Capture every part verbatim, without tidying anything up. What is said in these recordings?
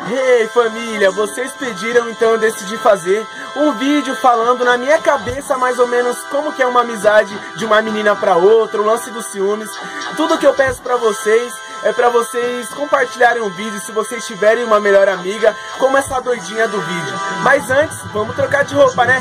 Hey família, vocês pediram, então eu decidi fazer um vídeo falando na minha cabeça mais ou menos como que é uma amizade de uma menina pra outra, o lance dos ciúmes. Tudo que eu peço pra vocês é pra vocês compartilharem o vídeo se vocês tiverem uma melhor amiga, como essa doidinha do vídeo. Mas antes, vamos trocar de roupa, né?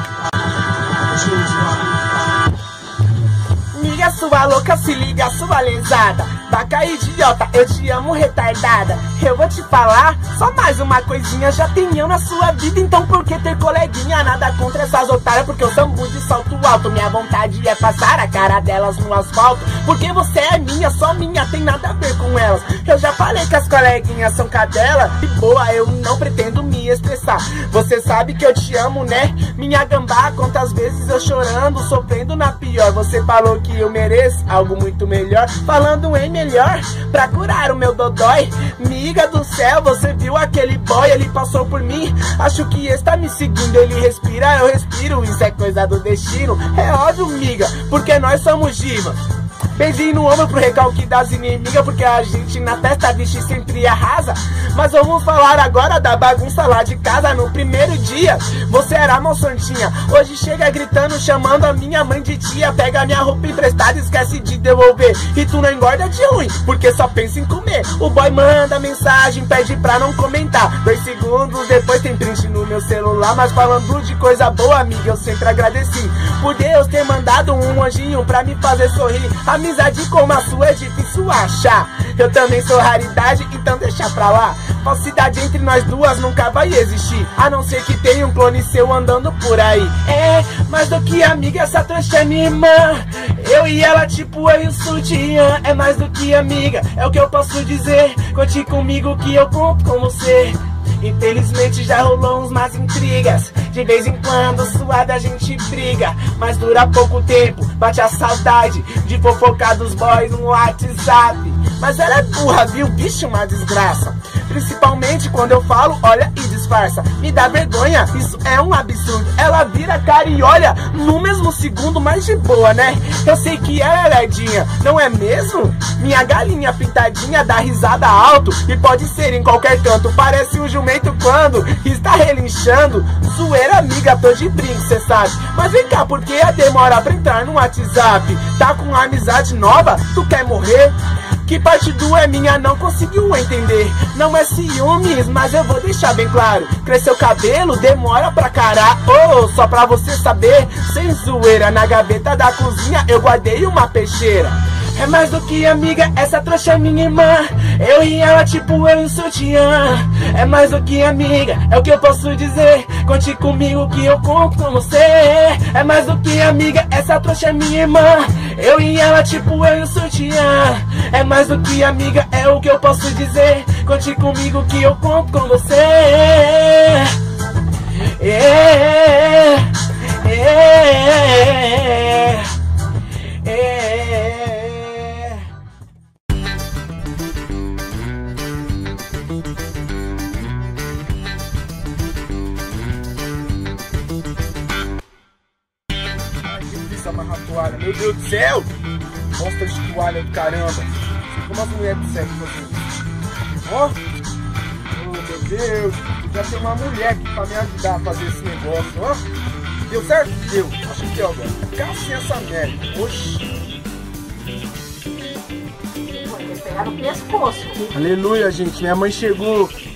Miga sua louca, se liga sua lesada. Vaca idiota, eu te amo retardada. Eu vou te falar, só mais uma coisinha. Já tem eu na sua vida, então por que ter coleguinha? Nada contra essas otárias, porque eu sambo de salto alto. Minha vontade é passar a cara delas no asfalto, porque você é minha, só minha, tem nada a ver com elas. Eu já falei que as coleguinhas são cadela. E boa, eu não pretendo me estressar. Você sabe que eu te amo, né? Minha gambá, quantas vezes eu chorando, sofrendo na pior. Você falou que eu mereço algo muito melhor, falando em melhor pra curar o meu dodói. Miga do céu, você viu aquele boy? Ele passou por mim, acho que está me seguindo. Ele respira, eu respiro, isso é coisa do destino. É óbvio, miga, porque nós somos divas. Beijinho no ombro pro recalque das inimigas, porque a gente na testa bicho sempre arrasa. Mas vamos falar agora da bagunça lá de casa. No primeiro dia, você era mó santinha. Hoje chega gritando, chamando a minha mãe de tia. Pega minha roupa emprestada, esquece de devolver. E tu não engorda de ruim, porque só pensa em comer. O boy manda mensagem, pede pra não comentar. Dois segundos depois tem print no meu celular. Mas falando de coisa boa, amiga, eu sempre agradeci por Deus ter mandado um anjinho pra me fazer sorrir. Amizade como a sua é difícil achar. Eu também sou raridade, então deixa pra lá. Falsidade entre nós duas nunca vai existir, a não ser que tenha um clone seu andando por aí. É, mais do que amiga, essa trouxa é minha irmã. Eu e ela tipo eu e o sutiã. É mais do que amiga, é o que eu posso dizer. Conte comigo que eu conto com você. Infelizmente já rolou uns más intrigas. De vez em quando suada a gente briga, mas dura pouco tempo, bate a saudade de fofocar dos boys no WhatsApp. Mas ela é burra, viu, bicho, uma desgraça. Principalmente quando eu falo, olha e disfarça. Me dá vergonha, isso é um absurdo. Ela vira a cara e olha no mesmo segundo, mas de boa, né? Eu sei que ela é lerdinha, não é mesmo? Minha galinha pintadinha dá risada alto, e pode ser em qualquer canto. Parece um jumento quando está relinchando. Zoeira, amiga, tô de brinco, cê sabe. Mas vem cá, por que a demora pra entrar no WhatsApp? Tá com uma amizade nova? Tu quer morrer? Que parte do é minha não conseguiu entender. Não é ciúmes, mas eu vou deixar bem claro. Cresceu cabelo, demora pra caralho. Oh, só pra você saber, sem zoeira, na gaveta da cozinha eu guardei uma peixeira. É mais do que amiga, essa trouxa é minha irmã. Eu e ela tipo eu e o sutiã. É mais do que amiga, é o que eu posso dizer. Conte comigo que eu conto com você. É mais do que amiga, essa trouxa é minha irmã. Eu e ela tipo eu e o sutiã. É mais do que amiga, é o que eu posso dizer. Conte comigo que eu conto com você. É, é, é, é. Amarrar a toalha, meu Deus do céu! Bosta de toalha do caramba! Sei como as mulheres do sexo fazendo isso. Ó! Oh, meu Deus! Já tem uma mulher aqui pra me ajudar a fazer esse negócio, ó! Deu certo? Deu! Acho que deu agora. Ficar assim essa merda! Oxi! Vai pegar no pescoço. Aleluia, gente! Minha mãe chegou!